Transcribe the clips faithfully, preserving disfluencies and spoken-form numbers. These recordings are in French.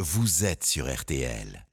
vous êtes sur R T L.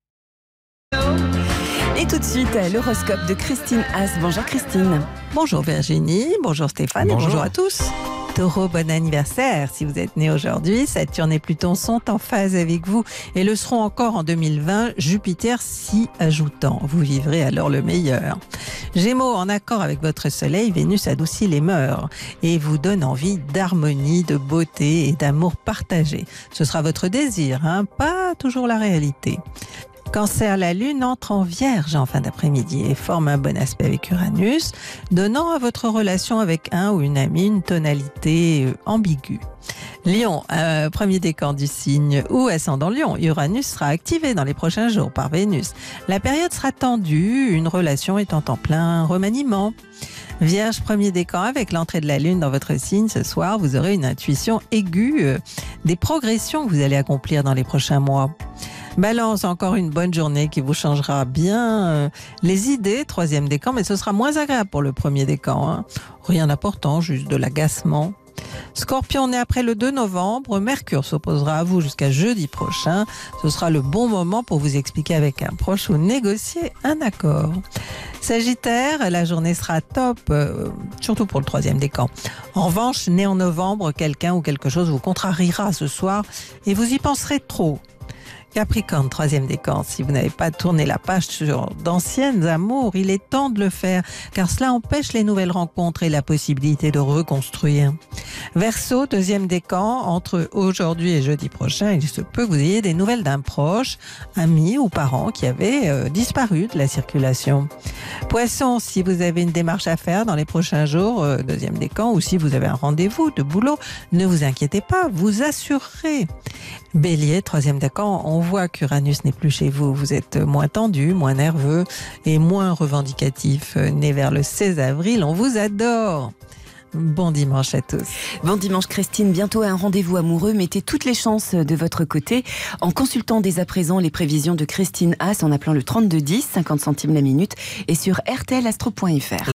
Et tout de suite, l'horoscope de Christine Haas. Bonjour Christine. Bonjour Virginie, bonjour Stéphane Bonjour. et bonjour à tous. Taureau, bon anniversaire si vous êtes né aujourd'hui. Saturne et Pluton sont en phase avec vous et le seront encore en deux mille vingt, Jupiter s'y ajoutant. Vous vivrez alors le meilleur. Gémeaux, en accord avec votre soleil, Vénus adoucit les mœurs et vous donne envie d'harmonie, de beauté et d'amour partagé. Ce sera votre désir, hein, pas toujours la réalité. Cancer, la Lune entre en Vierge en fin d'après-midi et forme un bon aspect avec Uranus, donnant à votre relation avec un ou une amie une tonalité ambiguë. Lion, euh, premier décan du signe ou ascendant Lion, Uranus sera activé dans les prochains jours par Vénus. La période sera tendue, une relation étant en plein remaniement. Vierge, premier décan, avec l'entrée de la Lune dans votre signe ce soir, vous aurez une intuition aiguë euh, des progressions que vous allez accomplir dans les prochains mois. Balance, encore une bonne journée qui vous changera bien euh, les idées, troisième décan, mais ce sera moins agréable pour le premier décan. Hein. Rien d'important, juste de l'agacement. Scorpion, né après le deux novembre, Mercure s'opposera à vous jusqu'à jeudi prochain. Ce sera le bon moment pour vous expliquer avec un proche ou négocier un accord. Sagittaire, la journée sera top, euh, surtout pour le troisième décan. En revanche, né en novembre, quelqu'un ou quelque chose vous contrariera ce soir et vous y penserez trop. Capricorne, troisième décan, si vous n'avez pas tourné la page sur d'anciennes amours, il est temps de le faire, car cela empêche les nouvelles rencontres et la possibilité de reconstruire. Verseau, deuxième décan, entre aujourd'hui et jeudi prochain, il se peut que vous ayez des nouvelles d'un proche, ami ou parent qui avait euh, disparu de la circulation. Poisson, si vous avez une démarche à faire dans les prochains jours, euh, deuxième décan, ou si vous avez un rendez-vous de boulot, ne vous inquiétez pas, vous assurerez. Bélier, troisième décan, on voit qu'Uranus n'est plus chez vous. Vous êtes moins tendu, moins nerveux et moins revendicatif. Né vers le seize avril, on vous adore. Bon dimanche à tous. Bon dimanche Christine, bientôt un rendez-vous amoureux. Mettez toutes les chances de votre côté en consultant dès à présent les prévisions de Christine Haas en appelant le trente-deux dix, cinquante centimes la minute et sur r t l astro point f r.